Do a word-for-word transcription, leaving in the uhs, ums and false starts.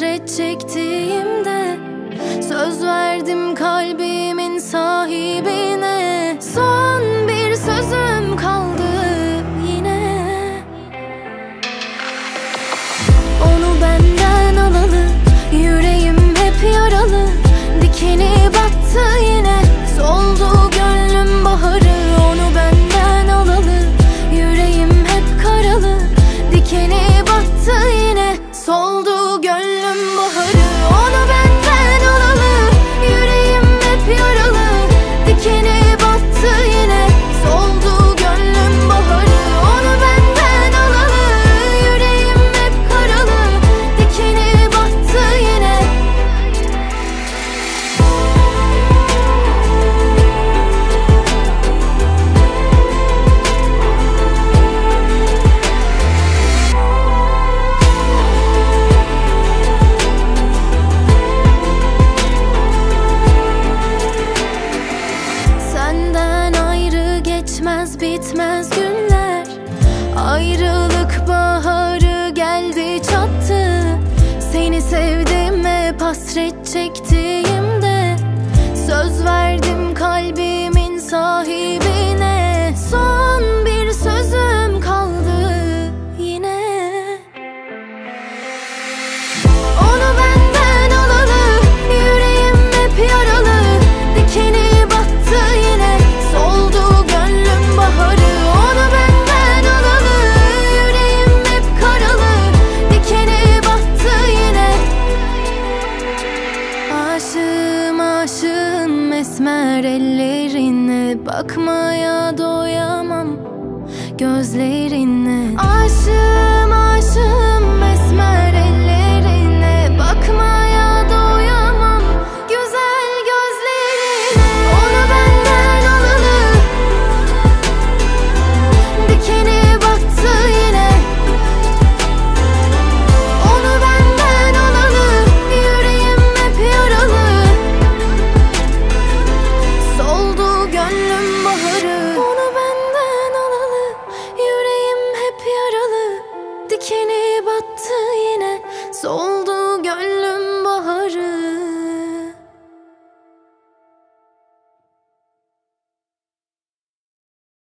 hasret çektiğimde söz verdim kalbimin sahibine. Son bir sözüm kaldı yine. Onu benden alalı, yüreğim hep yaralı. Dikeni battı yine, soldu gönlüm baharı. Onu benden alalı, yüreğim hep karalı. Dikeni battı yine, soldu gönlüm baharı. Onu benden alalı, yüreğim hep yaralı. Dikeni battı yine, soldu gönlüm baharı. Onu benden alalı, yüreğim hep karalı. Dikeni battı yine. Senden ayrı geçmez bitmez günler. Ayrılık baharı geldi çattı. Seni sevdim hep hasret çektiğimde söz verdim kalbimin sahibine. Son bir sözüm kaldı yine. Onu benden alalı, yüreğim hep yaralı. Dikeni battı yine, soldu gönlüm baharı. Onu benden alalı, yüreğim hep karalı. Dikeni battı yine. Aşığım aşığım esmer ellerine, bakmaya doyamam gözlerine.